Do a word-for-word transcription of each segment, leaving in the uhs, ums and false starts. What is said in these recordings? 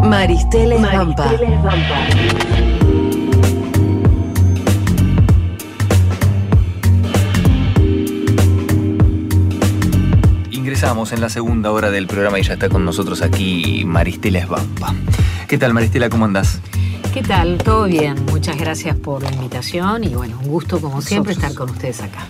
Maristeles Vampa. Ingresamos en la segunda hora del programa y ya está con nosotros aquí Maristeles Vampa. ¿Qué tal, Maristela? ¿Cómo andás? ¿Qué tal? Todo bien. Muchas gracias por la invitación y bueno, un gusto como siempre estar con ustedes acá.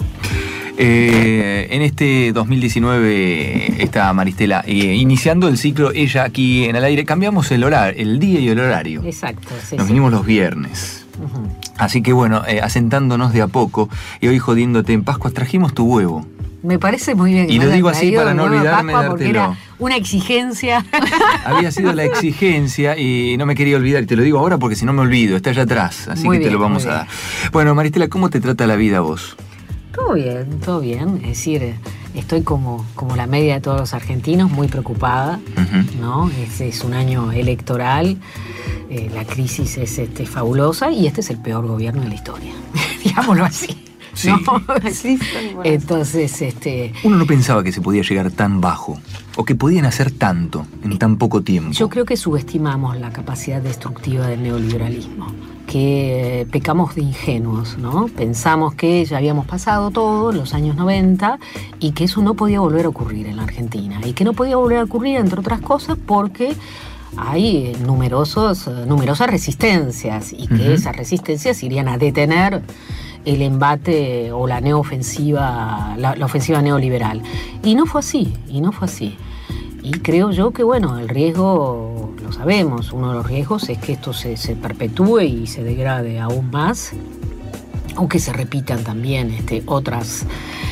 Eh, en este dos mil diecinueve está Maristela eh, iniciando el ciclo Ella aquí en el aire. Cambiamos el horario, el día y el horario. Exacto. Sí, Nos sí. vinimos los viernes. Uh-huh. Así que bueno, eh, asentándonos de a poco y hoy jodiéndote en Pascuas trajimos tu huevo. Me parece muy bien. Y lo digo así para no olvidarme de porque dártelo. Era una exigencia. Había sido la exigencia y no me quería olvidar. Y te lo digo ahora porque si no me olvido, está allá atrás. Así Muy que bien, te lo vamos muy a dar. Bueno, Maristela, ¿cómo te trata la vida vos? Todo bien, todo bien. Es decir, estoy como, como la media de todos los argentinos, muy preocupada, Uh-huh. ¿no? Este es un año electoral, eh, la crisis es este, fabulosa y este es el peor gobierno de la historia, digámoslo así. Sí. ¿No? Entonces, este... Uno no pensaba que se podía llegar tan bajo o que podían hacer tanto en tan poco tiempo. Yo creo que subestimamos la capacidad destructiva del neoliberalismo, que pecamos de ingenuos, ¿no? Pensamos que ya habíamos pasado todo en los años noventa y que eso no podía volver a ocurrir en la Argentina. Y que no podía volver a ocurrir, entre otras cosas, porque hay numerosos, numerosas resistencias y que Uh-huh. esas resistencias irían a detener el embate o la neoofensiva, la, la ofensiva neoliberal. Y no fue así, y no fue así. Y creo yo que, bueno, el riesgo, lo sabemos, uno de los riesgos es que esto se, se perpetúe y se degrade aún más, o que se repitan también este, otras,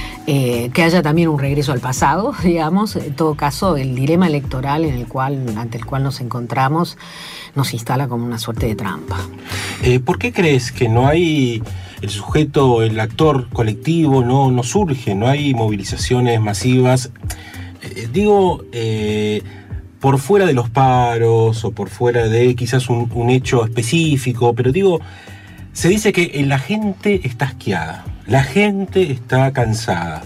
eh, que haya también un regreso al pasado, digamos. En todo caso, el dilema electoral en el cual, ante el cual nos encontramos nos instala como una suerte de trampa. Eh, ¿Por qué crees que no hay el sujeto, el actor colectivo, no, no surge, no hay movilizaciones masivas? Eh, digo, eh, por fuera de los paros o por fuera de quizás un, un hecho específico, pero digo, se dice que la gente está asqueada, la gente está cansada.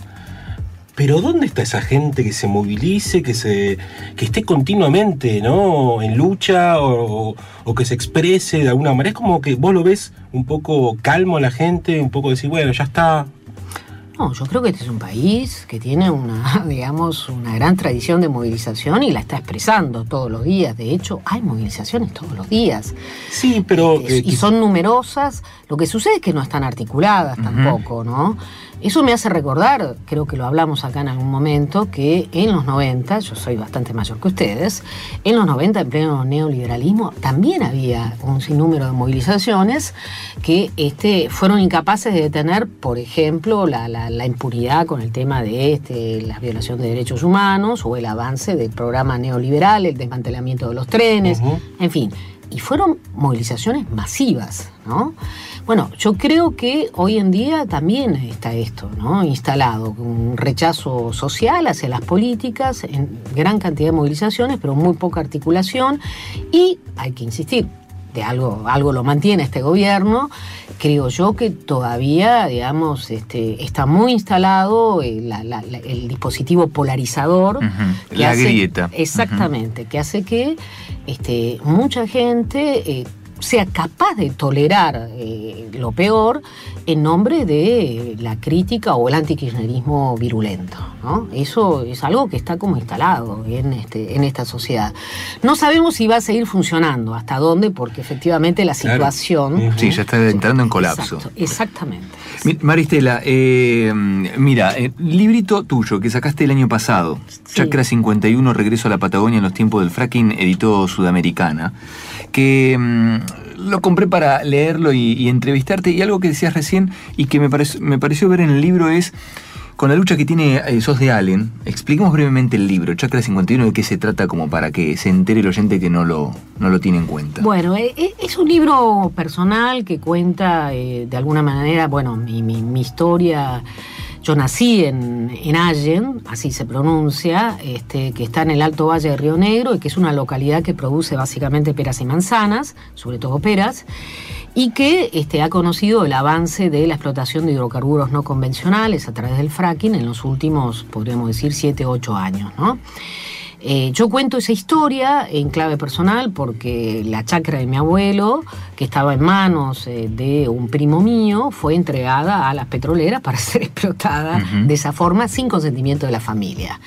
Pero ¿dónde está esa gente que se movilice, que se que esté continuamente, ¿no?, en lucha o, o que se exprese de alguna manera? Es como que vos lo ves un poco calmo a la gente, un poco decir, bueno, ya está. No, yo creo que este es un país que tiene una, digamos, una gran tradición de movilización y la está expresando todos los días. De hecho, hay movilizaciones todos los días. Sí, pero... Eh, y son numerosas. Lo que sucede es que no están articuladas tampoco, ¿no? Eso me hace recordar, creo que lo hablamos acá en algún momento, que en los noventa, yo soy bastante mayor que ustedes, en los noventa, en pleno neoliberalismo, también había un sinnúmero de movilizaciones que este, fueron incapaces de detener, por ejemplo, la, la, la impunidad con el tema de este, la violación de derechos humanos o el avance del programa neoliberal, el desmantelamiento de los trenes, uh-huh. En fin. Y fueron movilizaciones masivas, ¿no? Bueno, yo creo que hoy en día también está esto, ¿no?, instalado, un rechazo social hacia las políticas, en gran cantidad de movilizaciones, pero muy poca articulación, y hay que insistir, de algo, algo lo mantiene este gobierno. Creo yo que todavía, digamos, este, está muy instalado el, la, la, el dispositivo polarizador. Uh-huh. Que la hace, grieta. Exactamente, uh-huh. Que hace que este, mucha gente eh, sea capaz de tolerar eh, lo peor en nombre de la crítica o el antikirchnerismo virulento, ¿no? Eso es algo que está como instalado en, este, en esta sociedad. No sabemos si va a seguir funcionando, hasta dónde, porque efectivamente la situación... Claro. Sí, ya está entrando en colapso. Exacto, exactamente. Maristela, eh, mira, el librito tuyo que sacaste el año pasado, sí. Chacra cincuenta y uno, Regreso a la Patagonia en los tiempos del fracking, editó Sudamericana, que mmm, lo compré para leerlo y, y entrevistarte, y algo que decías recién y que me, parec- me pareció ver en el libro es, con la lucha que tiene eh, Sos de Allen, expliquemos brevemente el libro, Chacra cincuenta y uno, de qué se trata, como para que se entere el oyente que no lo, no lo tiene en cuenta. Bueno, eh, es un libro personal que cuenta eh, de alguna manera, bueno, mi, mi, mi historia. Yo nací en, en Allen, así se pronuncia, este, que está en el Alto Valle de Río Negro y que es una localidad que produce básicamente peras y manzanas, sobre todo peras, y que este, ha conocido el avance de la explotación de hidrocarburos no convencionales a través del fracking en los últimos, podríamos decir, siete, ocho años, ¿no? Eh, yo cuento esa historia en clave personal porque la chacra de mi abuelo, que estaba en manos eh, de un primo mío, fue entregada a las petroleras para ser explotada uh-huh. de esa forma sin consentimiento de la familia.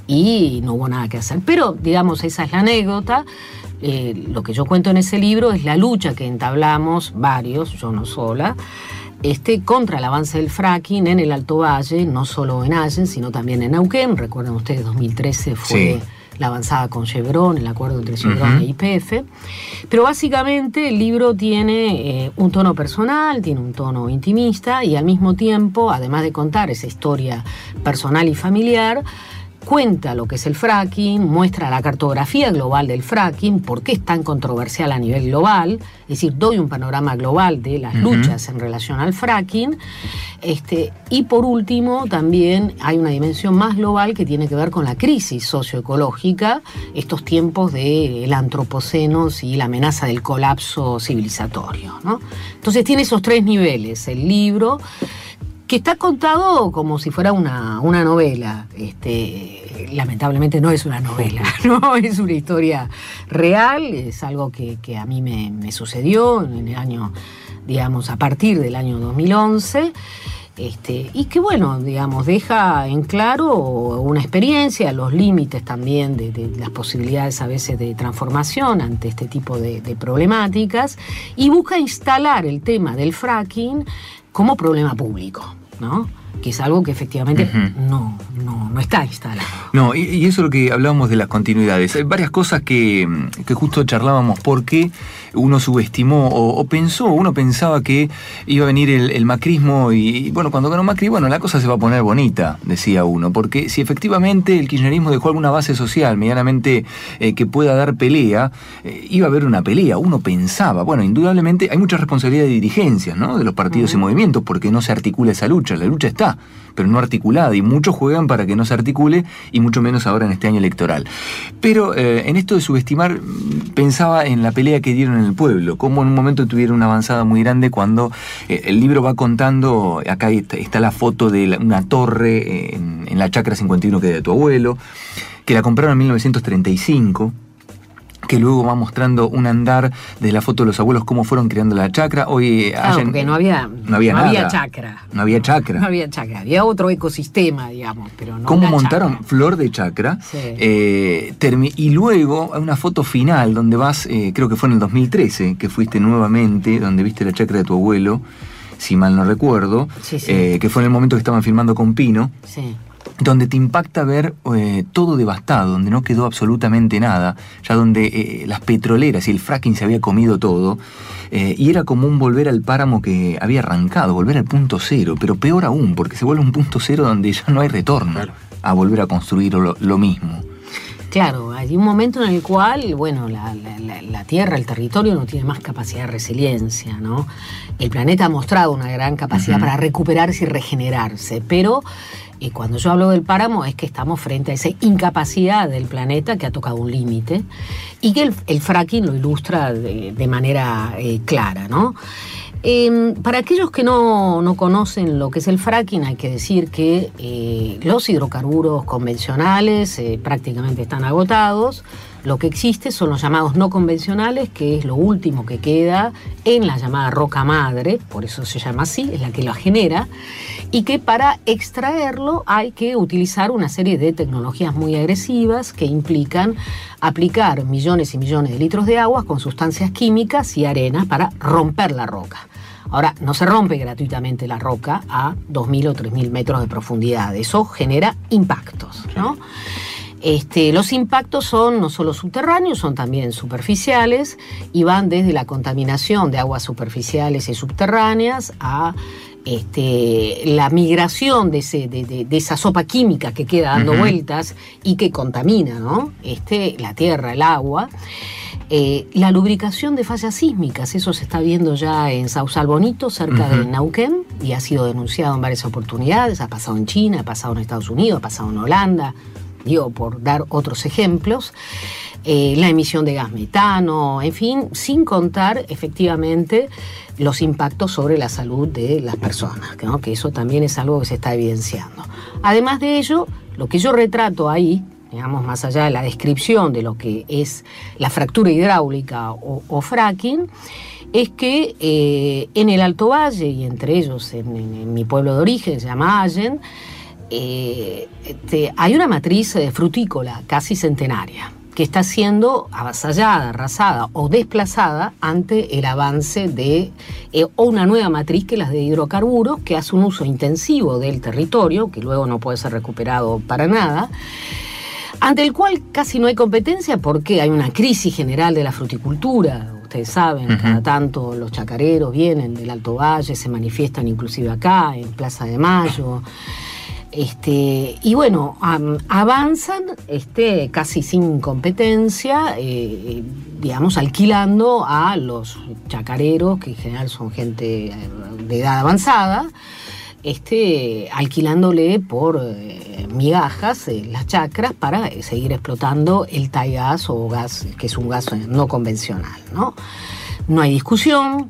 Y no hubo nada que hacer. Pero, digamos, esa es la anécdota. Eh, lo que yo cuento en ese libro es la lucha que entablamos varios, yo no sola, Este, contra el avance del fracking en el Alto Valle, no solo en Allen, sino también en Neuquén. Recuerdan ustedes, dos mil trece fue sí. la avanzada con Chevron, el acuerdo entre Chevron uh-huh. e Y P F. Pero básicamente el libro tiene eh, un tono personal, tiene un tono intimista y al mismo tiempo, además de contar esa historia personal y familiar, cuenta lo que es el fracking, muestra la cartografía global del fracking, por qué es tan controversial a nivel global, es decir, doy un panorama global de las uh-huh. luchas en relación al fracking, este, y por último también hay una dimensión más global que tiene que ver con la crisis socioecológica, estos tiempos del antropoceno y la amenaza del colapso civilizatorio, ¿no? Entonces tiene esos tres niveles, el libro, que está contado como si fuera una, una novela. Este, lamentablemente no es una novela, no es una historia real, es algo que, que a mí me, me sucedió en el año, digamos, a partir del año dos mil once, este, y que, bueno, digamos, deja en claro una experiencia, los límites también de, de las posibilidades a veces de transformación ante este tipo de, de problemáticas, y busca instalar el tema del fracking como problema público, ¿no? Que es algo que efectivamente uh-huh. no, no, no está instalado. No, y, y eso es lo que hablábamos de las continuidades. Hay varias cosas que, que justo charlábamos, porque uno subestimó o, o pensó, uno pensaba que iba a venir el, el macrismo y, y bueno, cuando ganó Macri, bueno, la cosa se va a poner bonita, decía uno, porque si efectivamente el kirchnerismo dejó alguna base social medianamente eh, que pueda dar pelea, eh, iba a haber una pelea, uno pensaba. Bueno, indudablemente hay mucha responsabilidad de dirigencias, ¿no?, de los partidos uh-huh. y movimientos, porque no se articula esa lucha, la lucha está, pero no articulada, y muchos juegan para que no se articule, y mucho menos ahora en este año electoral. Pero eh, en esto de subestimar, pensaba en la pelea que dieron en el pueblo, cómo en un momento tuvieron una avanzada muy grande cuando eh, el libro va contando, acá está, está la foto de la, una torre en, en la chacra cincuenta y uno que es de tu abuelo, que la compraron en mil novecientos treinta y cinco, que luego va mostrando un andar de la foto de los abuelos, cómo fueron creando la chacra. Hoy, claro, allá, porque no había, no había, no nada. había chacra. No había chacra. No había chacra, había otro ecosistema, digamos, pero no. ¿Cómo montaron chacra? Flor de chacra? Sí. Eh, termi- y luego hay una foto final donde vas, eh, creo que fue en el dos mil trece, que fuiste nuevamente, donde viste la chacra de tu abuelo, si mal no recuerdo, sí, sí. Eh, que fue en el momento que estaban filmando con Pino. Sí. Donde te impacta ver eh, todo devastado, donde no quedó absolutamente nada, ya donde eh, las petroleras y el fracking se había comido todo, eh, y era como un volver al páramo que había arrancado, volver al punto cero, pero peor aún, porque se vuelve un punto cero donde ya no hay retorno claro. a volver a construir lo, lo mismo. Claro, hay un momento en el cual, bueno, la, la, la Tierra, el territorio no tiene más capacidad de resiliencia, ¿no? El planeta ha mostrado una gran capacidad uh-huh. para recuperarse y regenerarse, pero eh, cuando yo hablo del páramo es que estamos frente a esa incapacidad del planeta que ha tocado un límite y que el, el fracking lo ilustra de, de manera eh, clara, ¿no? Eh, para aquellos que no, no conocen lo que es el fracking, hay que decir que eh, los hidrocarburos convencionales eh, prácticamente están agotados. Lo que existe son los llamados no convencionales, que es lo último que queda en la llamada roca madre, por eso se llama así, es la que la genera, y que para extraerlo hay que utilizar una serie de tecnologías muy agresivas que implican aplicar millones y millones de litros de agua con sustancias químicas y arenas para romper la roca. Ahora, no se rompe gratuitamente la roca a dos mil o tres mil metros de profundidad. Eso genera impactos, ¿no? Este, los impactos son no solo subterráneos, son también superficiales y van desde la contaminación de aguas superficiales y subterráneas a este, la migración de, ese, de, de, de esa sopa química que queda dando uh-huh. vueltas y que contamina, ¿no? este, la tierra, el agua. Eh, la lubricación de fallas sísmicas, eso se está viendo ya en Sausal Bonito, cerca uh-huh. de Neuquén, y ha sido denunciado en varias oportunidades, ha pasado en China, ha pasado en Estados Unidos, ha pasado en Holanda, digo, por dar otros ejemplos, eh, la emisión de gas metano, en fin, sin contar efectivamente los impactos sobre la salud de las personas, ¿no? Que eso también es algo que se está evidenciando. Además de ello, lo que yo retrato ahí, digamos, más allá de la descripción de lo que es la fractura hidráulica o, o fracking, es que eh, en el Alto Valle, y entre ellos en, en, en mi pueblo de origen, se llama Allen, eh, este, hay una matriz eh, frutícola casi centenaria, que está siendo avasallada, arrasada o desplazada ante el avance de eh, o una nueva matriz que es la de hidrocarburos, que hace un uso intensivo del territorio, que luego no puede ser recuperado para nada, ante el cual casi no hay competencia porque hay una crisis general de la fruticultura. Ustedes saben, uh-huh. cada tanto los chacareros vienen del Alto Valle, se manifiestan inclusive acá, en Plaza de Mayo. Este, y bueno, um, avanzan este, casi sin competencia, eh, digamos, alquilando a los chacareros, que en general son gente de edad avanzada, este, alquilándole por eh, migajas eh, las chacras para eh, seguir explotando el taigas o gas, que es un gas no convencional, ¿no? No hay discusión.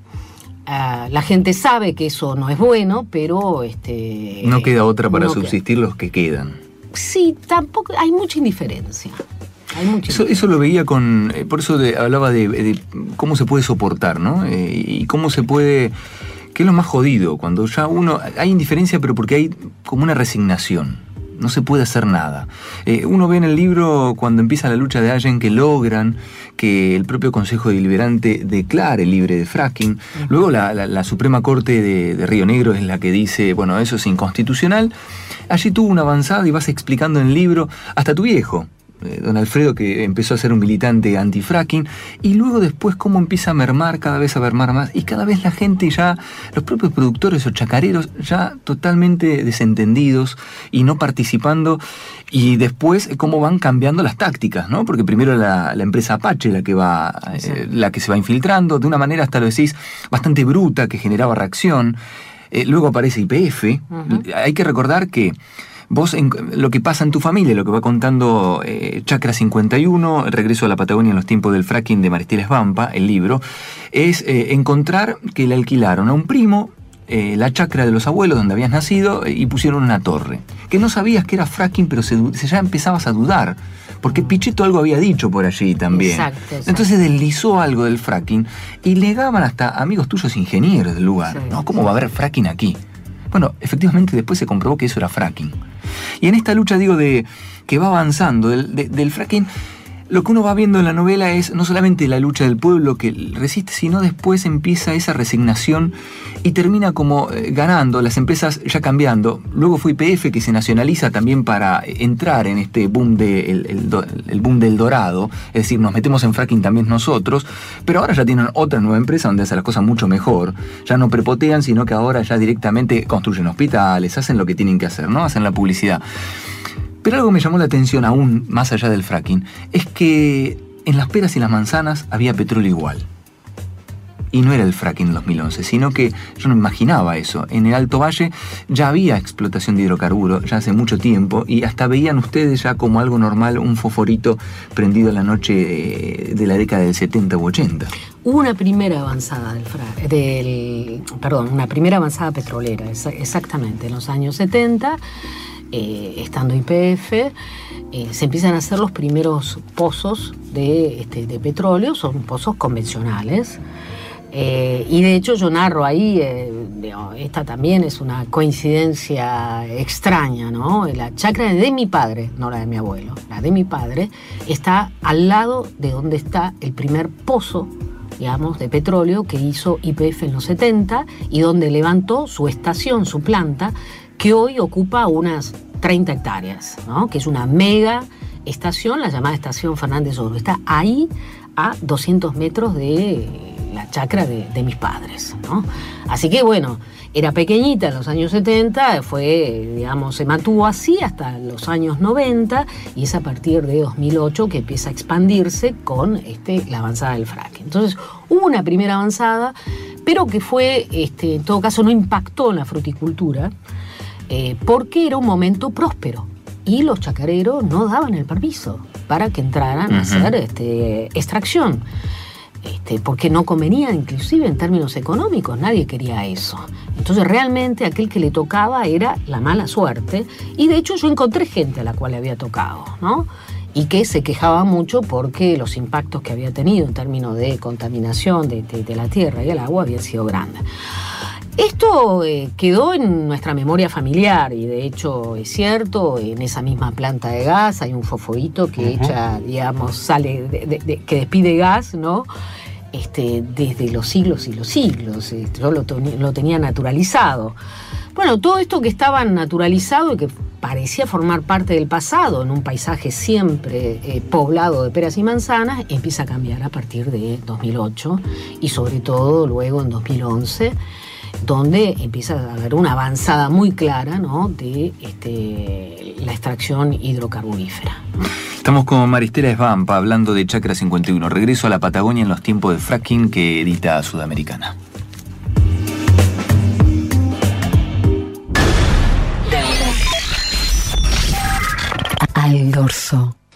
Uh, la gente sabe que eso no es bueno, pero este no queda otra para no subsistir queda. Los que quedan. Sí, tampoco hay mucha indiferencia. Hay mucha eso, indiferencia. Eso lo veía con, eh, por eso de, hablaba de, de cómo se puede soportar, ¿no? Eh, y cómo se puede, que es lo más jodido, cuando ya uno hay indiferencia, pero porque hay como una resignación. No se puede hacer nada. Eh, uno ve en el libro, cuando empieza la lucha de Allen, que logran que el propio Consejo Deliberante declare libre de fracking. Uh-huh. Luego la, la, la Suprema Corte de, de Río Negro es la que dice, bueno, eso es inconstitucional. Allí tuvo una avanzada y vas explicando en el libro, hasta tu viejo, don Alfredo, que empezó a ser un militante anti-fracking, y luego después cómo empieza a mermar, cada vez a mermar más, y cada vez la gente ya, los propios productores o chacareros, ya totalmente desentendidos y no participando, y después cómo van cambiando las tácticas, ¿no? Porque primero la, la empresa Apache, la que va, sí. eh, la que se va infiltrando, de una manera, hasta lo decís, bastante bruta, que generaba reacción. Eh, luego aparece Y P F. Uh-huh. Hay que recordar que vos, en, lo que pasa en tu familia, lo que va contando eh, Chacra cincuenta y uno, el regreso a la Patagonia en los tiempos del fracking de Maristela Svampa, el libro, es eh, encontrar que le alquilaron a un primo eh, la chacra de los abuelos donde habías nacido eh, y pusieron una torre. Que no sabías que era fracking, pero se, se ya empezabas a dudar. Porque Pichetto algo había dicho por allí también. Exacto, exacto. Entonces deslizó algo del fracking y legaban hasta amigos tuyos ingenieros del lugar. Sí, ¿no? ¿Cómo sí. va a haber fracking aquí? Bueno, efectivamente después se comprobó que eso era fracking. Y en esta lucha, digo, de que va avanzando del, de, del fracking, lo que uno va viendo en la novela es no solamente la lucha del pueblo que resiste, sino después empieza esa resignación y termina como eh, ganando, las empresas ya cambiando. Luego fue Y P F que se nacionaliza también para entrar en este boom, de, el, el, el boom del dorado, es decir, nos metemos en fracking también nosotros, pero ahora ya tienen otra nueva empresa donde hacen las cosas mucho mejor, ya no prepotean, sino que ahora ya directamente construyen hospitales, hacen lo que tienen que hacer, ¿no? Hacen la publicidad. Pero algo me llamó la atención aún más allá del fracking, es que en las peras y las manzanas había petróleo igual. Y no era el fracking en dos mil once, sino que yo no imaginaba eso. En el Alto Valle ya había explotación de hidrocarburos, ya hace mucho tiempo, y hasta veían ustedes ya como algo normal un fosforito prendido en la noche de la década del setenta u ochenta. Hubo una primera avanzada del, fra- del perdón, una primera avanzada petrolera, exactamente, en los años setenta. Eh, estando Y P F, eh, se empiezan a hacer los primeros pozos de, este, de petróleo, son pozos convencionales. Eh, y de hecho yo narro ahí, eh, esta también es una coincidencia extraña, ¿no? La chacra de mi padre, no la de mi abuelo, la de mi padre, está al lado de donde está el primer pozo, digamos, de petróleo que hizo Y P F en los setenta y donde levantó su estación, su planta, que hoy ocupa unas treinta hectáreas, ¿no? Que es una mega estación, la llamada Estación Fernández Oro. Está ahí a doscientos metros de la chacra de, de mis padres, ¿no? Así que bueno, era pequeñita en los años setenta, fue, digamos, se mantuvo así hasta los años noventa y es a partir de dos mil ocho que empieza a expandirse con este, la avanzada del fracking. Entonces hubo una primera avanzada, pero que fue, este, en todo caso, no impactó en la fruticultura, Eh, porque era un momento próspero y los chacareros no daban el permiso para que entraran uh-huh. a hacer este, extracción, este, porque no convenía inclusive en términos económicos, nadie quería eso. Entonces realmente aquel que le tocaba era la mala suerte, y de hecho yo encontré gente a la cual le había tocado, ¿no? y que se quejaba mucho porque los impactos que había tenido en términos de contaminación de, de, de la tierra y el agua habían sido grandes. Esto eh, quedó en nuestra memoria familiar y de hecho es cierto, en esa misma planta de gas hay un fosforito que uh-huh. echa, digamos, sale, de, de, de, que despide gas, ¿no? Este, desde los siglos y los siglos. Yo lo, lo tenía naturalizado. Bueno, todo esto que estaba naturalizado y que parecía formar parte del pasado, en un paisaje siempre eh, poblado de peras y manzanas, empieza a cambiar a partir de dos mil ocho y sobre todo luego en dos mil once, donde empieza a haber una avanzada muy clara, ¿no?, de este, la extracción hidrocarburífera. Estamos con Maristela Svampa hablando de Chacra cincuenta y uno, regreso a la Patagonia en los tiempos del fracking, que edita Sudamericana. Al dorso.